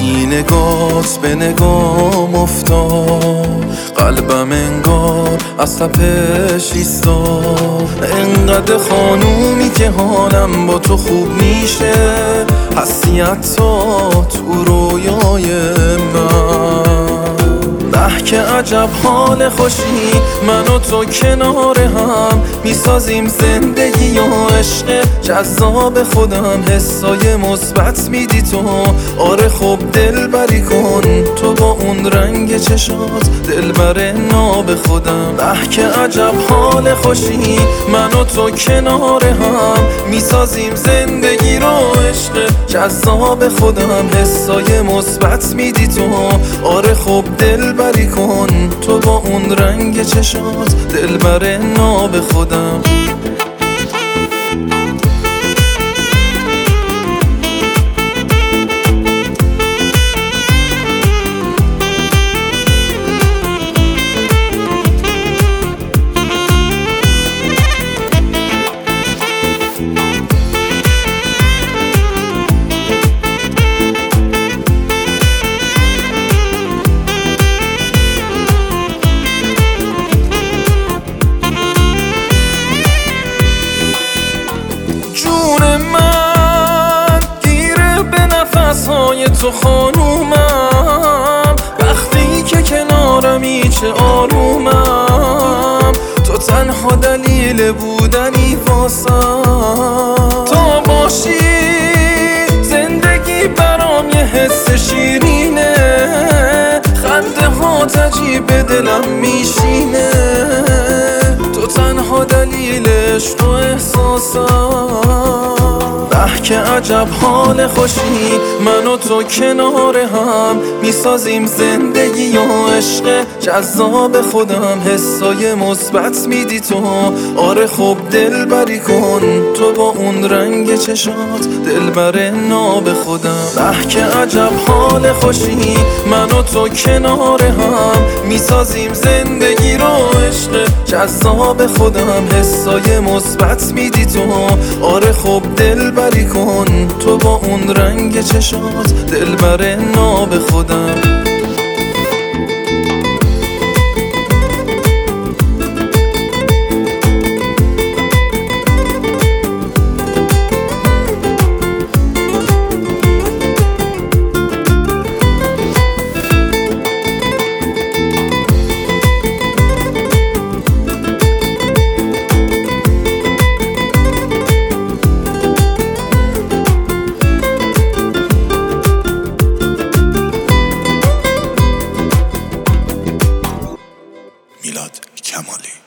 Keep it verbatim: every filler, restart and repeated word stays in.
وقتی نگات به نگام افتاد قلبم انگار از تپش ایستاد. انقدر خانومی که حالم با تو خوب میشه، هستی حتی تو رویای من. ده که عجب حال خوشی من و تو کنار هم میسازیم زندگی و عشق جذاب خودم. حسای مثبت میدی تو، آره خب دل بری کن تو با اون رنگ چشات دلبر ناب خودم. ده که عجب حال خوشی من و تو کنار هم میسازیم زندگی رو عشق جذاب خودم. حسای مثبت میدی تو، آره خب دل بری کن تو با اون رنگ چشات دلبر ناب خودم. های تو خانومم، وقتی که کنارمی چه آرومم. تو تنها دلیل بودنی واسم، تا باشی زندگی برام یه حس شیرینه. خنده ها تجیب دلم میشینه، تو تنها دلیل عشق و احساسم. ده که عجب حال خوشی من و تو کنار هم میسازیم زندگی و عشق جذاب خودم. حسای مثبت میدی تو، آره خب دل بری کن تو با اون رنگ چشات دلبر ناب خودم. ده که عجب حال خوشی من و تو کنار هم میسازیم زندگی رو عشق جذاب خودم. حسای مثبت میدی تو، آره خب دل بری کن تو با اون رنگ چشات دلبر ناب خودم. میلاد کمالی.